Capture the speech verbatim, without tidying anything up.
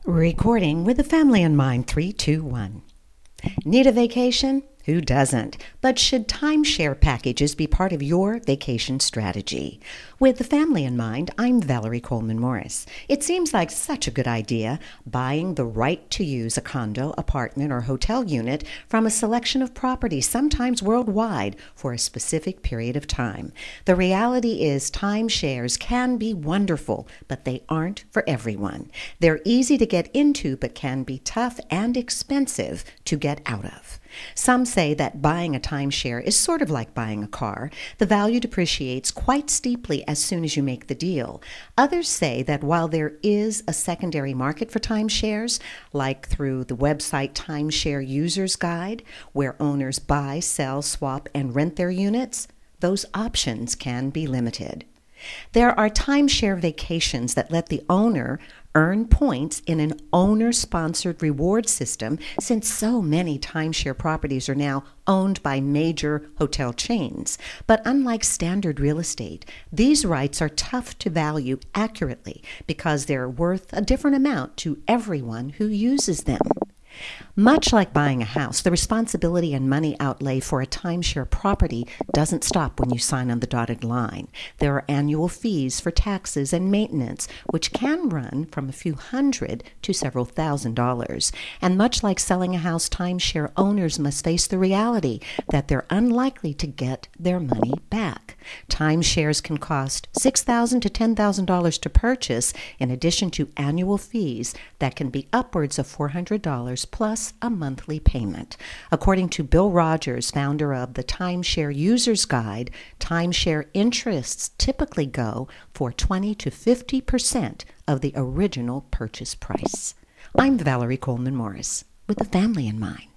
Recording with a family in mind. Three, two, one. Need a vacation? Who doesn't? But should timeshare packages be part of your vacation strategy? With the family in mind, I'm Valerie Coleman Morris. It seems like such a good idea, buying the right to use a condo, apartment, or hotel unit from a selection of properties, sometimes worldwide, for a specific period of time. The reality is timeshares can be wonderful, but they aren't for everyone. They're easy to get into, but can be tough and expensive to get out of. Some say that buying a timeshare is sort of like buying a car. The value depreciates quite steeply as soon as you make the deal. Others say that while there is a secondary market for timeshares, like through the website Timeshare User's Guide, where owners buy, sell, swap, and rent their units, those options can be limited. There are timeshare vacations that let the owner earn points in an owner-sponsored reward system, since so many timeshare properties are now owned by major hotel chains. But unlike standard real estate, these rights are tough to value accurately because they're worth a different amount to everyone who uses them. Much like buying a house, the responsibility and money outlay for a timeshare property doesn't stop when you sign on the dotted line. There are annual fees for taxes and maintenance, which can run from a few hundred to several thousand dollars. And much like selling a house, timeshare owners must face the reality that they're unlikely to get their money back. Timeshares can cost six thousand dollars to ten thousand dollars to purchase, in addition to annual fees that can be upwards of four hundred dollars plus a monthly payment. According to Bill Rogers, founder of the Timeshare User's Guide, timeshare interests typically go for twenty to fifty percent of the original purchase price. I'm Valerie Coleman Morris, with the family in mind.